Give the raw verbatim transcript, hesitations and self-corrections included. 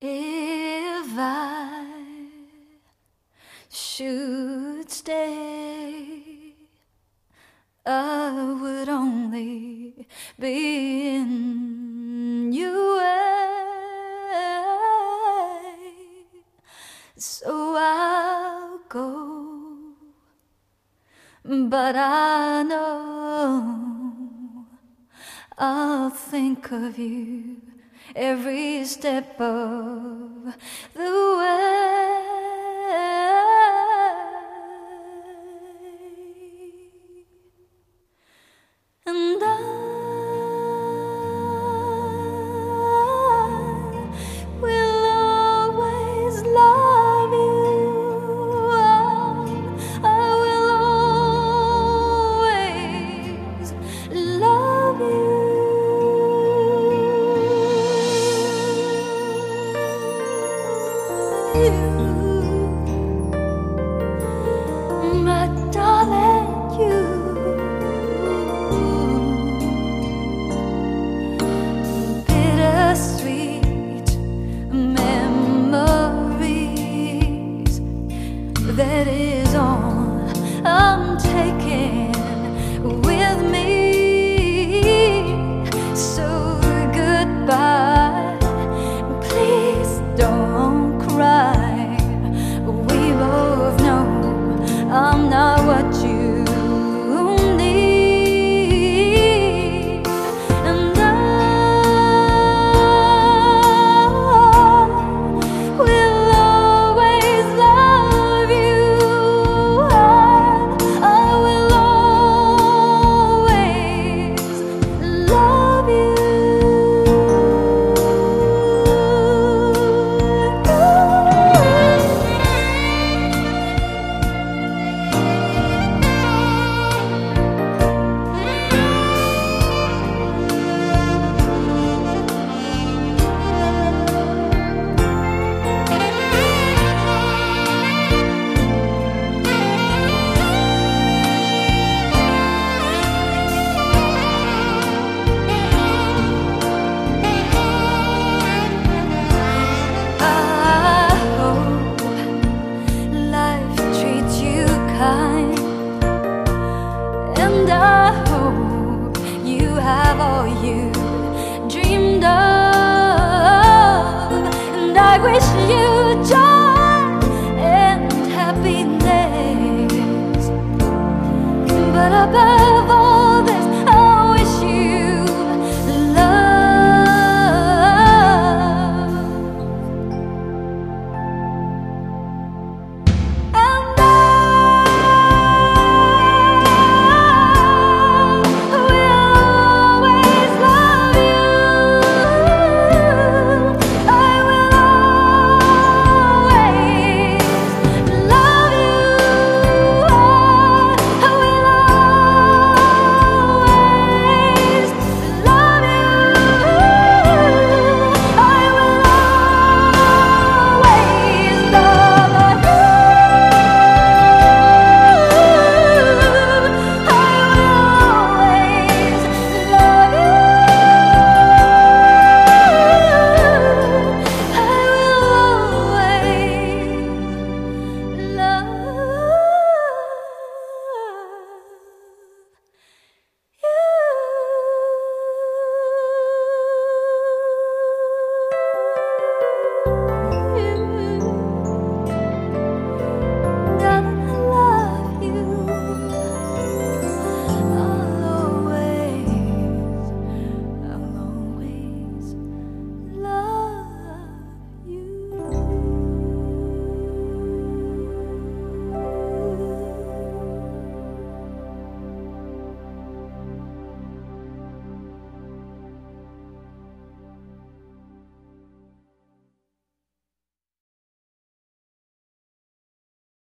If I should stay, I would only be in your way. So I'll go, but I know I'll think of you every step of the way. And I will always love you. I will always love you. My darling, you bittersweet memories, that is all I'm taking with me. So goodbye, please don't cry. We both know I'm not what you need, and I will always love you. I will always love you. And I hope you have all you dreamed of, and I wish you joy and happiness, but above all